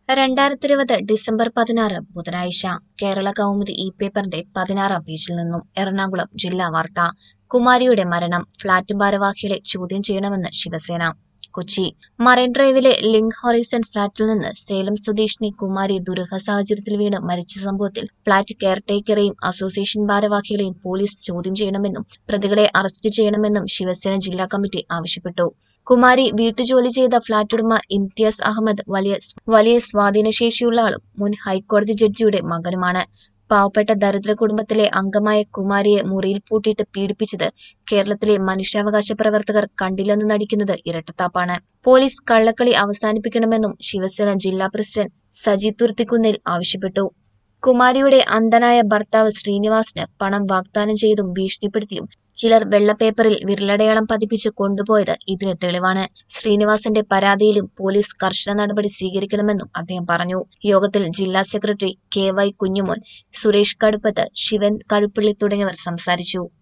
2020 December 16 ബുധനാഴ്ച കേരള കൗമുദി പേപ്പറിന്റെ 16-ാം പേജിൽ നിന്നും എറണാകുളം ജില്ലാ വാർത്ത. കുമാരിയുടെ മരണം, ഫ്ളാറ്റ് ഭാരവാഹികളെ ചോദ്യം ചെയ്യണമെന്ന് ശിവസേന. കൊച്ചി മറൈൻ ഡ്രൈവിലെ ലിങ്ക് ഹൊറൈസൺ ഫ്ളാറ്റിൽ നിന്ന് സേലം സ്വദേശിനി കുമാരി ദുരൂഹ സാഹചര്യത്തിൽ വീണ് മരിച്ച സംഭവത്തിൽ ഫ്ളാറ്റ് കെയർടേക്കറെയും അസോസിയേഷൻ ഭാരവാഹികളെയും പോലീസ് ചോദ്യം ചെയ്യണമെന്നും പ്രതികളെ അറസ്റ്റ് ചെയ്യണമെന്നും ശിവസേന ജില്ലാ കമ്മിറ്റി ആവശ്യപ്പെട്ടു. കുമാരി വീട്ടുജോലി ചെയ്ത ഫ്ളാറ്റ് ഉടമ ഇംതിയാസ് അഹമ്മദ് വലിയ സ്വാധീനശേഷിയുള്ള ആളും മുൻ ഹൈക്കോടതി ജഡ്ജിയുടെ മകനുമാണ്. പാവപ്പെട്ട ദരിദ്ര കുടുംബത്തിലെ അംഗമായ കുമാരിയെ മുറിയിൽ പൂട്ടിയിട്ട് പീഡിപ്പിച്ചത് കേരളത്തിലെ മനുഷ്യാവകാശ പ്രവർത്തകർ കണ്ടില്ലെന്ന് നടിക്കുന്നത് ഇരട്ടത്താപ്പാണ്. പോലീസ് കള്ളക്കളി അവസാനിപ്പിക്കണമെന്നും ശിവസേന ജില്ലാ പ്രസിഡന്റ് സജി തുരുത്തിക്കുന്നിൽ ആവശ്യപ്പെട്ടു. കുമാരിയുടെ അന്ധനായ ഭർത്താവ് ശ്രീനിവാസിന് പണം വാഗ്ദാനം ചെയ്തും ഭീഷണിപ്പെടുത്തിയും ചിലർ വെള്ളപ്പേപ്പറിൽ വിരലടയാളം പതിപ്പിച്ച് കൊണ്ടുപോയത് ഇതിന് തെളിവാണ്. ശ്രീനിവാസന്റെ പരാതിയിലും പോലീസ് കർശന നടപടി സ്വീകരിക്കണമെന്നും അദ്ദേഹം പറഞ്ഞു. യോഗത്തിൽ ജില്ലാ സെക്രട്ടറി KY കുഞ്ഞുമോൻ, സുരേഷ് കടുപ്പത്ത്, ശിവൻ കഴുപ്പള്ളി തുടങ്ങിയവർ സംസാരിച്ചു.